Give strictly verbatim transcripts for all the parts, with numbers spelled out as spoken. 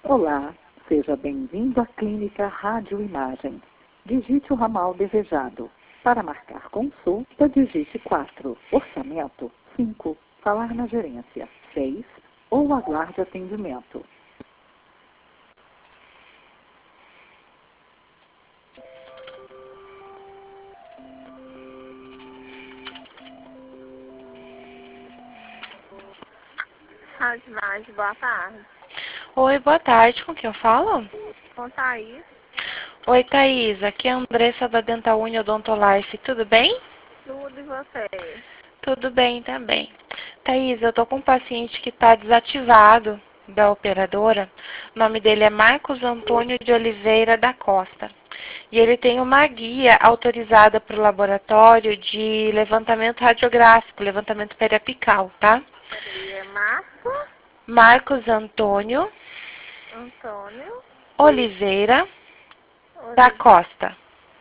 Olá, seja bem-vindo à Clínica Rádio Imagem. Digite o ramal desejado. Para marcar consulta, digite quatro. Orçamento, cinco. Falar na gerência, seis. Ou aguarde atendimento. Rádio Imagem, boa tarde. Oi, boa tarde. Com quem eu falo? Com Thaís. Oi, Thaís. Aqui é a Andressa da Dental Uni Odontolife. Tudo bem? Tudo e você? Tudo bem também. Thaís, eu tô com um paciente que está desativado da operadora. O nome dele é Marcos Antônio de Oliveira da Costa. E ele tem uma guia autorizada para o laboratório de levantamento radiográfico, levantamento periapical, tá? Peraí, é Marco Marcos Antônio Antônio Oliveira da Oliveira. Costa.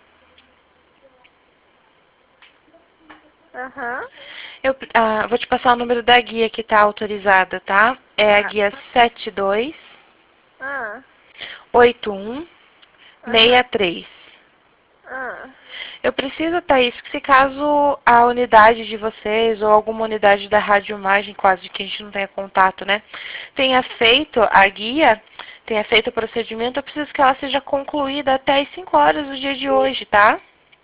Aham. Eu ah, vou te passar o número da guia que está autorizada, tá? É a Ah, guia sete dois ah, oito um aham. seis três. Ah. Eu preciso, Thaís, que se caso a unidade de vocês ou alguma unidade da radioimagem, quase que a gente não tenha contato, né, tenha feito a guia, tenha feito o procedimento, eu preciso que ela seja concluída até as cinco horas do dia de hoje, tá?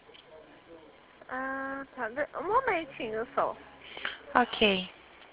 Ah, tá. De- Um momentinho só. Ok.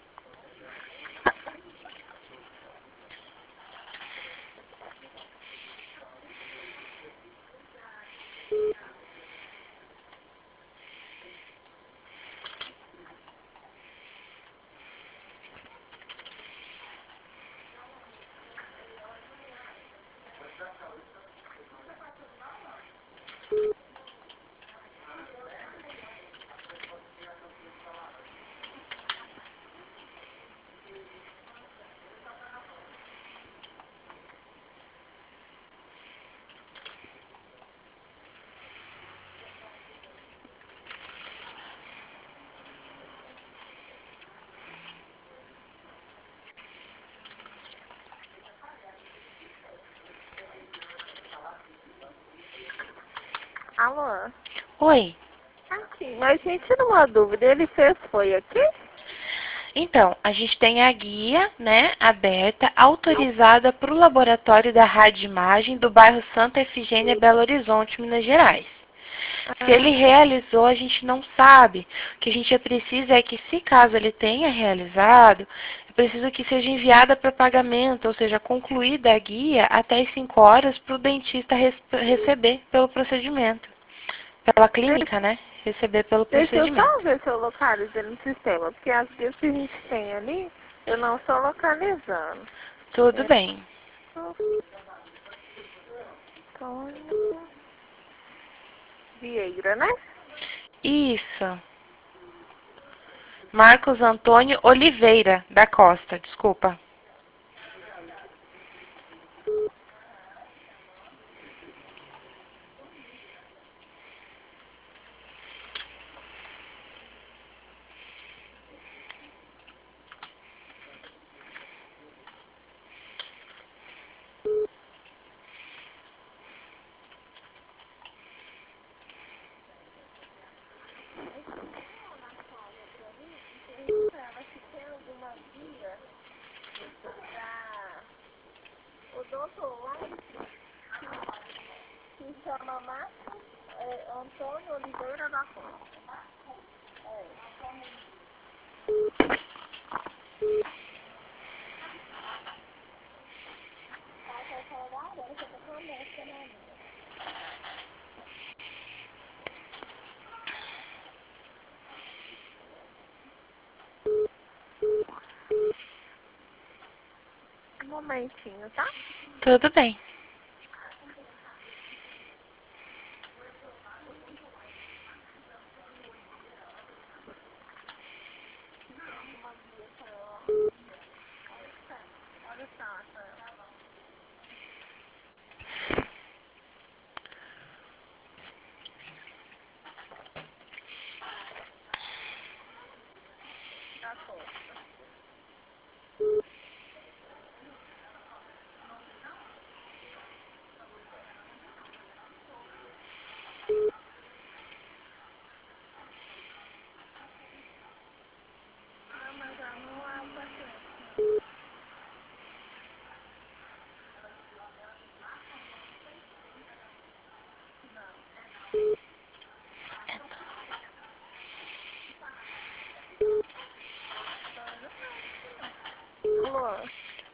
Alô? Oi. Aqui, mas me tira uma dúvida. Ele fez foi aqui? Então, a gente tem a guia, né, aberta, autorizada para o laboratório da radioimagem do bairro Santa Efigênia, Belo Horizonte, Minas Gerais. Se ele Ah, realizou, a gente não sabe. O que a gente precisa é que, se caso ele tenha realizado, é preciso que seja enviada para pagamento, ou seja, concluída a guia até as cinco horas para o dentista res- receber pelo procedimento. Pela deixa, clínica, né? Receber pelo deixa eu só procedimento. ver se eu localizo ele no sistema. Porque as vezes que a gente tem ali, eu não estou localizando. Tudo É bem. Antônio Vieira, né? Isso. Marcos Antônio Oliveira da Costa, desculpa. Ela se tem alguma guia pra o doutor lá que chama Marcos é, Antônio Oliveira da Costa. Um momentinho, tá? Tudo bem. Olha só, tá, da Costa.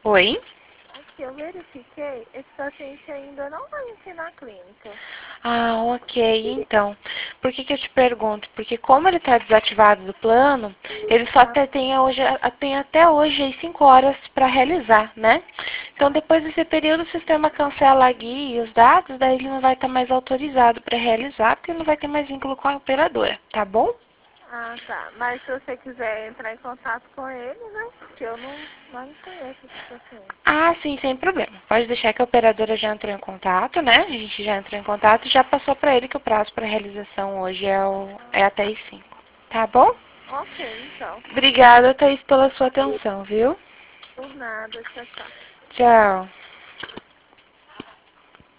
Oi? Aqui eu verifiquei, esse paciente ainda não vai aqui na clínica. Ah, ok. Então, por que que eu te pergunto? Porque como ele está desativado do plano, ele só até tem, hoje, tem até hoje aí cinco horas para realizar, né? Então, depois desse período, o sistema cancela a guia e os dados, daí ele não vai estar mais autorizado para realizar, porque não vai ter mais vínculo com a operadora, tá bom? Ah, tá. Mas se você quiser entrar em contato com ele, né? Porque eu não, não conheço esse paciente. Ah, sim, sem problema. Pode deixar que a operadora já entrou em contato, né? A gente já entrou em contato e já passou para ele que o prazo para realização hoje é, o, é até as cinco. Tá bom? Ok, então. Obrigada, Thaís, pela sua atenção, viu? Por nada, tchau, tchau. Tchau.